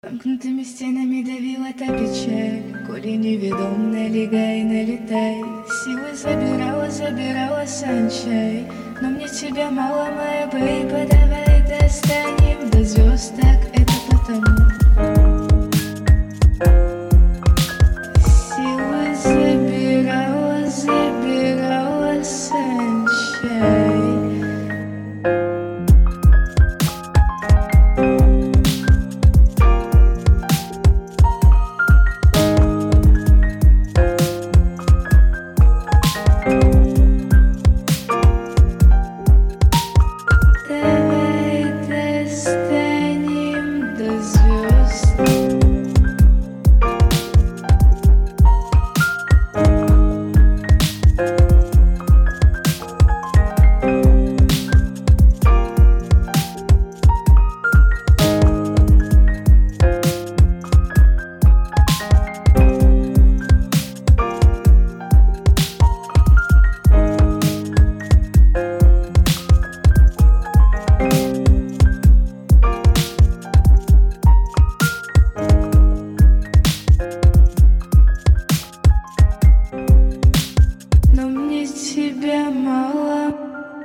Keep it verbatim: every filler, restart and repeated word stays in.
Замкнутыми стенами давила та печаль, коли неведомая легай и налетай. Силы забирала, забирала санчай, но мне тебя мало, моя бейба. Давай достанем до звезд, так это потому. Силы забирала, забирала санчай. Но мне тебя мало.